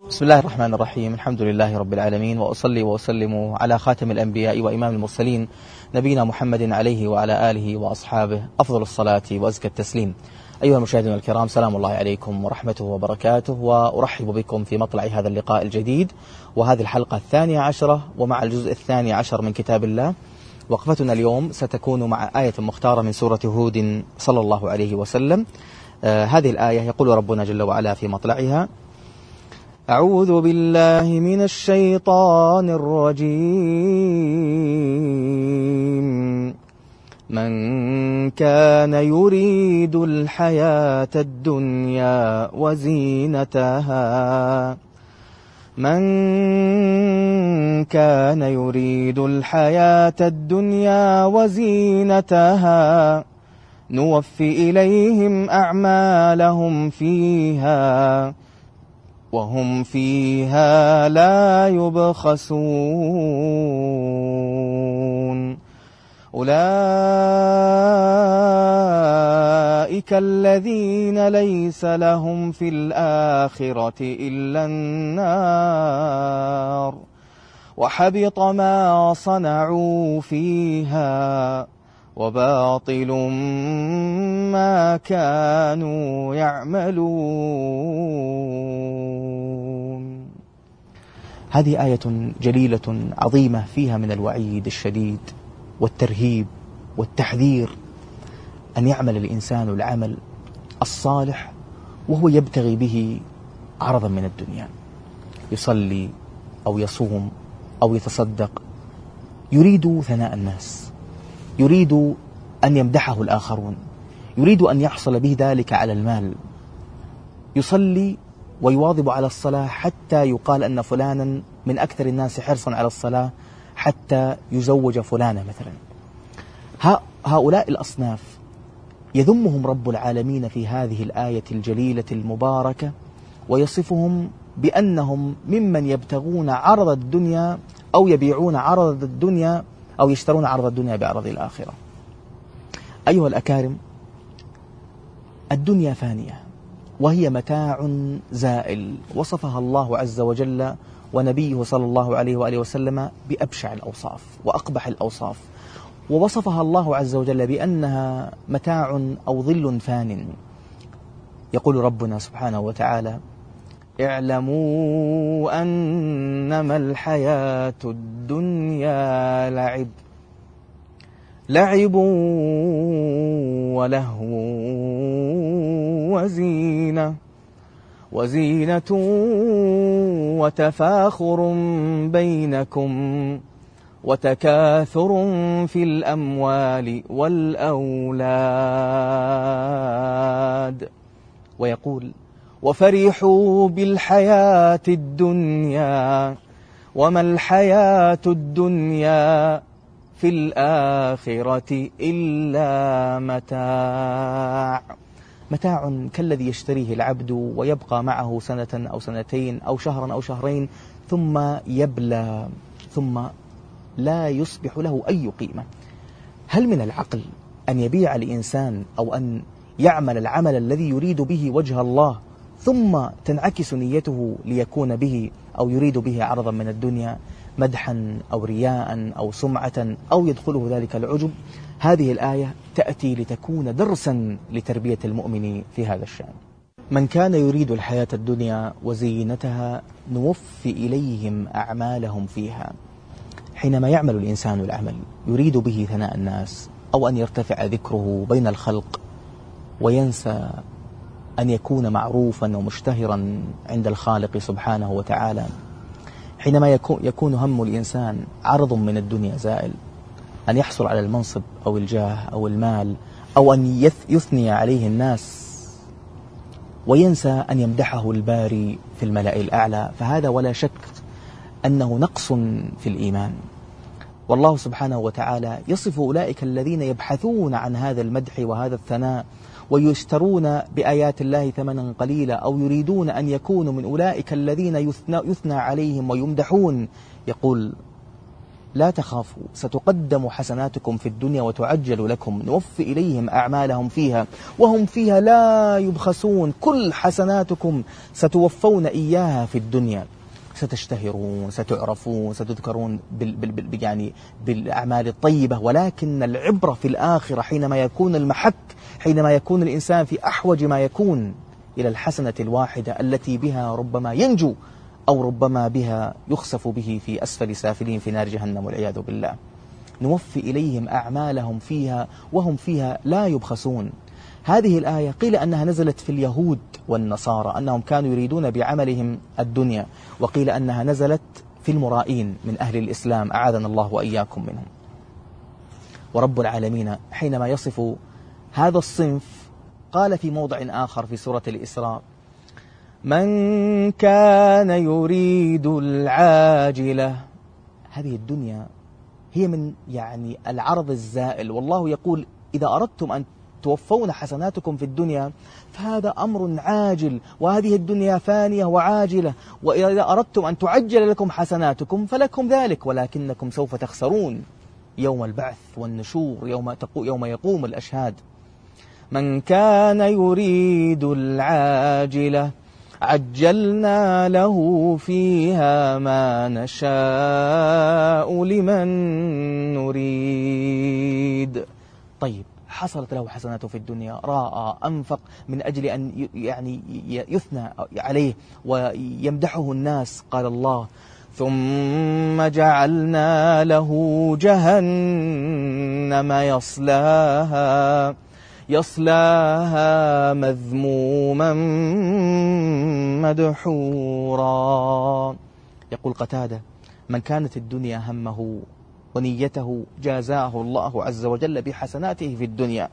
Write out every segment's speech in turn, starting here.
بسم الله الرحمن الرحيم. الحمد لله رب العالمين، وأصلي وأسلم على خاتم الأنبياء وإمام المرسلين نبينا محمد عليه وعلى آله وأصحابه أفضل الصلاة وأزكى التسليم. أيها المشاهدون الكرام، سلام الله عليكم ورحمته وبركاته، وأرحب بكم في مطلع هذا اللقاء الجديد وهذه الحلقة 12 ومع الجزء 12 من كتاب الله. وقفتنا اليوم ستكون مع آية مختارة من سورة هود صلى الله عليه وسلم. هذه الآية يقول ربنا جل وعلا في مطلعها: أعوذ بالله من الشيطان الرجيم. من كان يريد الحياة الدنيا وزينتها نوفي إليهم أعمالهم فيها وهم فيها لا يبخسون. أولئك الذين ليس لهم في الآخرة إلا النار، وحبط ما صنعوا فيها وباطل ما كانوا يعملون. هذه آية جليلة عظيمة فيها من الوعيد الشديد والترهيب والتحذير أن يعمل الإنسان العمل الصالح وهو يبتغي به عرضا من الدنيا، يصلي أو يصوم أو يتصدق، يريد ثناء الناس، يريد أن يمدحه الآخرون، يريد أن يحصل به ذلك على المال، يصلي ويواظب على الصلاة حتى يقال أن فلانا من أكثر الناس حرصا على الصلاة حتى يزوج فلانة مثلا. هؤلاء الأصناف يذمهم رب العالمين في هذه الآية الجليلة المباركة، ويصفهم بأنهم ممن يبتغون عرض الدنيا أو يبيعون عرض الدنيا أو يشترون عرض الدنيا بعرض الآخرة. أيها الأكارم، الدنيا فانية وهي متاع زائل، وصفها الله عز وجل ونبيه صلى الله عليه وآله وسلم بأبشع الأوصاف وأقبح الأوصاف، ووصفها الله عز وجل بأنها متاع أو ظل فان. يقول ربنا سبحانه وتعالى: اعلموا أنما الحياة الدنيا لعب ولهو وزينة وتفاخر بينكم وتكاثر في الأموال والأولاد. ويقول: وفرحوا بالحياة الدنيا وما الحياة الدنيا في الآخرة إلا متاع كالذي يشتريه العبد ويبقى معه سنة أو سنتين أو شهرا أو شهرين ثم يبلى، ثم لا يصبح له أي قيمة. هل من العقل أن يبيع الإنسان أو أن يعمل العمل الذي يريد به وجه الله ثم تنعكس نيته ليكون به أو يريد به عرضا من الدنيا، مدحا أو رياء أو سمعة أو يدخله ذلك العجب؟ هذه الآية تأتي لتكون درسا لتربية المؤمن في هذا الشأن. من كان يريد الحياة الدنيا وزينتها نوفي إليهم أعمالهم فيها. حينما يعمل الإنسان العمل يريد به ثناء الناس أو أن يرتفع ذكره بين الخلق وينسى أن يكون معروفا ومشتهرا عند الخالق سبحانه وتعالى، حينما يكون هم الإنسان عرض من الدنيا زائل، أن يحصل على المنصب أو الجاه أو المال أو أن يثني عليه الناس وينسى أن يمدحه الباري في الملأ الأعلى، فهذا ولا شك أنه نقص في الإيمان. والله سبحانه وتعالى يصف أولئك الذين يبحثون عن هذا المدح وهذا الثناء ويشترون بآيات الله ثمنا قليلا، أو يريدون أن يكونوا من أولئك الذين يثنى عليهم ويمدحون. يقول: لا تخافوا ستقدم حسناتكم في الدنيا وتعجل لكم، نوفي إليهم أعمالهم فيها وهم فيها لا يبخسون. كل حسناتكم ستوفون إياها في الدنيا، ستشتهرون، ستعرفون، ستذكرون يعني بالأعمال الطيبة، ولكن العبرة في الآخرة حينما يكون المحك، حينما يكون الإنسان في أحوج ما يكون إلى الحسنة الواحدة التي بها ربما ينجو أو ربما بها يخسف به في أسفل سافلين في نار جهنم والعياذ بالله. نوفي إليهم أعمالهم فيها وهم فيها لا يبخسون. هذه الآية قيل أنها نزلت في اليهود والنصارى أنهم كانوا يريدون بعملهم الدنيا، وقيل أنها نزلت في المرائين من أهل الإسلام أعاذنا الله وإياكم منهم. ورب العالمين حينما يصف هذا الصنف قال في موضع آخر في سورة الإسراء: من كان يريد العاجلة. هذه الدنيا هي من يعني العرض الزائل، والله يقول إذا أردتم أن توفون حسناتكم في الدنيا فهذا أمر عاجل، وهذه الدنيا فانية وعاجلة، وإذا أردتم أن تعجل لكم حسناتكم فلكم ذلك، ولكنكم سوف تخسرون يوم البعث والنشور، يوم يقوم الأشهاد. من كان يريد العاجلة عجلنا له فيها ما نشاء لمن نريد. طيب، حصلت له حسناته في الدنيا، راى، أنفق من أجل أن يعني يثنى عليه ويمدحه الناس. قال الله: ثم جعلنا له جهنم يصلاها مذموما مدحورا. يقول قتادة: من كانت الدنيا همه ونيته جازاه الله عز وجل بحسناته في الدنيا،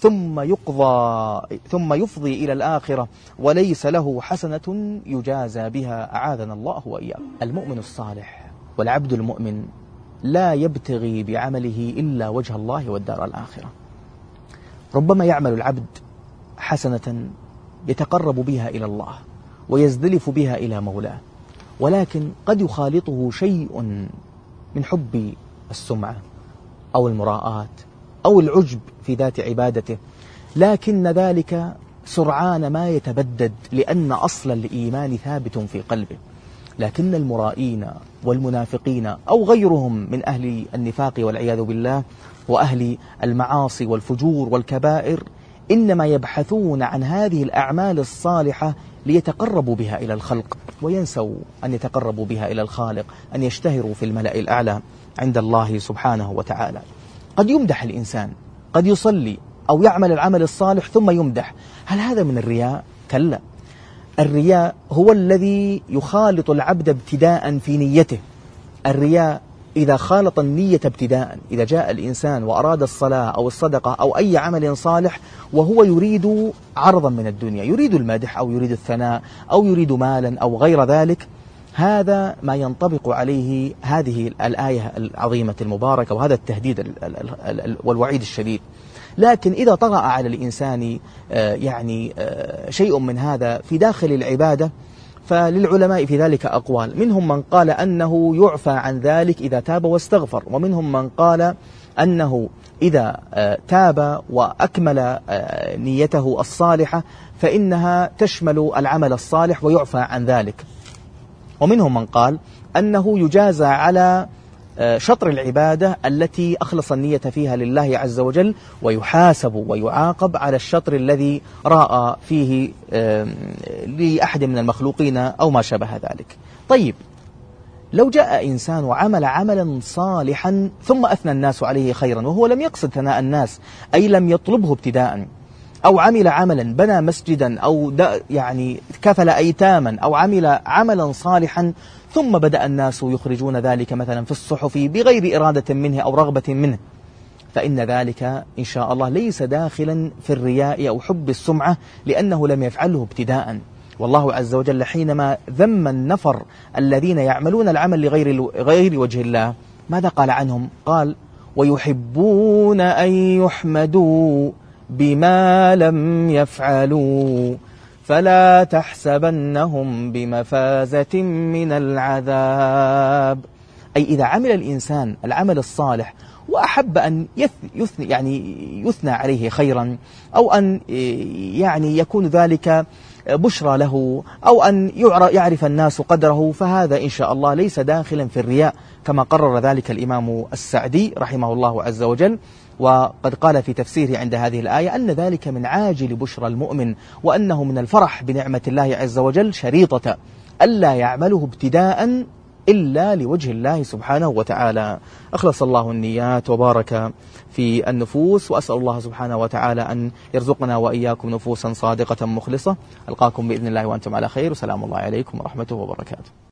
ثم يفضي إلى الآخرة وليس له حسنة يجازى بها، أعاذنا الله وإياكم. المؤمن الصالح والعبد المؤمن لا يبتغي بعمله إلا وجه الله والدار الآخرة. ربما يعمل العبد حسنة يتقرب بها إلى الله ويزدلف بها إلى مولاه، ولكن قد يخالطه شيء من حب السمعة أو المراءات أو العجب في ذات عبادته، لكن ذلك سرعان ما يتبدد لأن أصل الإيمان ثابت في قلبه. لكن المرائين والمنافقين أو غيرهم من أهل النفاق والعياذ بالله وأهل المعاصي والفجور والكبائر إنما يبحثون عن هذه الأعمال الصالحة ليتقربوا بها إلى الخلق، وينسوا أن يتقربوا بها إلى الخالق، أن يشتهروا في الملأ الأعلى عند الله سبحانه وتعالى. قد يمدح الإنسان، قد يصلي أو يعمل العمل الصالح ثم يمدح، هل هذا من الرياء؟ كلا. الرياء هو الذي يخالط العبد ابتداء في نيته. الرياء إذا خالط النية ابتداء، إذا جاء الإنسان وأراد الصلاة أو الصدقة أو أي عمل صالح وهو يريد عرضا من الدنيا، يريد المدح أو يريد الثناء أو يريد مالا أو غير ذلك، هذا ما ينطبق عليه هذه الآية العظيمة المباركة وهذا التهديد والوعيد الشديد. لكن إذا طغى على الإنسان شيء من هذا في داخل العبادة فللعلماء في ذلك أقوال، منهم من قال أنه يعفى عن ذلك إذا تاب واستغفر، ومنهم من قال أنه إذا تاب وأكمل نيته الصالحة فإنها تشمل العمل الصالح ويعفى عن ذلك، ومنهم من قال أنه يجازى على شطر العبادة التي أخلص النية فيها لله عز وجل، ويحاسب ويعاقب على الشطر الذي رأى فيه لأحد من المخلوقين أو ما شابه ذلك. طيب، لو جاء إنسان وعمل عملا صالحا ثم أثنى الناس عليه خيرا وهو لم يقصد ثناء الناس، أي لم يطلبه ابتداء، أو عمل عملا بنى مسجدا أو كفل أيتاما أو عمل عملا صالحا ثم بدأ الناس يخرجون ذلك مثلا في الصحف بغير إرادة منه أو رغبة منه، فإن ذلك إن شاء الله ليس داخلا في الرياء أو حب السمعة، لأنه لم يفعله ابتداء. والله عز وجل حينما ذم النفر الذين يعملون العمل لغير وجه الله ماذا قال عنهم؟ قال: ويحبون أن يحمدوا بما لم يفعلوا فلا تحسبنهم بمفازة من العذاب. أي إذا عمل الإنسان العمل الصالح وأحب أن يثنى عليه خيرا، أو أن يعني يكون ذلك بشرى له، أو أن يعرف الناس قدره، فهذا إن شاء الله ليس داخلا في الرياء كما قرر ذلك الإمام السعدي رحمه الله عز وجل. وقد قال في تفسيره عند هذه الآية أن ذلك من عاجل بشرى المؤمن، وأنه من الفرح بنعمة الله عز وجل شريطة ألا يعمله ابتداء إلا لوجه الله سبحانه وتعالى. أخلص الله النيات وبارك في النفوس، وأسأل الله سبحانه وتعالى أن يرزقنا وإياكم نفوسا صادقة مخلصة. ألقاكم بإذن الله وأنتم على خير، وسلام الله عليكم ورحمته وبركاته.